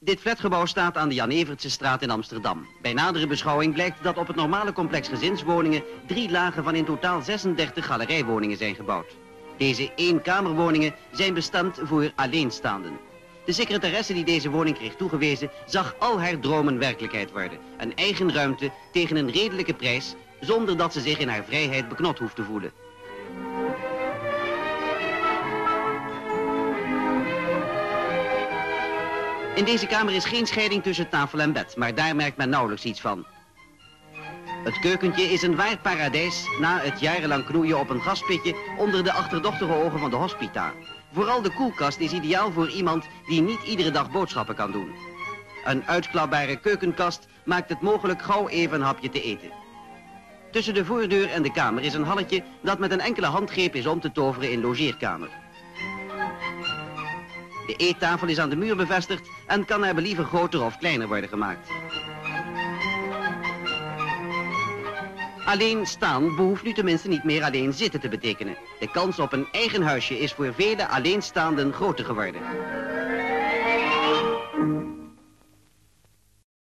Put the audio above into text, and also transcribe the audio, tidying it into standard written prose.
Dit flatgebouw staat aan de Jan Evertsestraat in Amsterdam. Bij nadere beschouwing blijkt dat op het normale complex gezinswoningen 3 lagen van in totaal 36 galerijwoningen zijn gebouwd. Deze eenkamerwoningen zijn bestemd voor alleenstaanden. De secretaresse die deze woning kreeg toegewezen zag al haar dromen werkelijkheid worden. Een eigen ruimte tegen een redelijke prijs, zonder dat ze zich in haar vrijheid beknot hoeft te voelen. In deze kamer is geen scheiding tussen tafel en bed, maar daar merkt men nauwelijks iets van. Het keukentje is een waar paradijs na het jarenlang knoeien op een gaspitje onder de achterdochtige ogen van de hospita. Vooral de koelkast is ideaal voor iemand die niet iedere dag boodschappen kan doen. Een uitklapbare keukenkast maakt het mogelijk gauw even een hapje te eten. Tussen de voordeur en de kamer is een halletje dat met een enkele handgreep is om te toveren in logeerkamer. De eettafel is aan de muur bevestigd en kan naar believen groter of kleiner worden gemaakt. Alleen staan behoeft nu tenminste niet meer alleen zitten te betekenen. De kans op een eigen huisje is voor vele alleenstaanden groter geworden.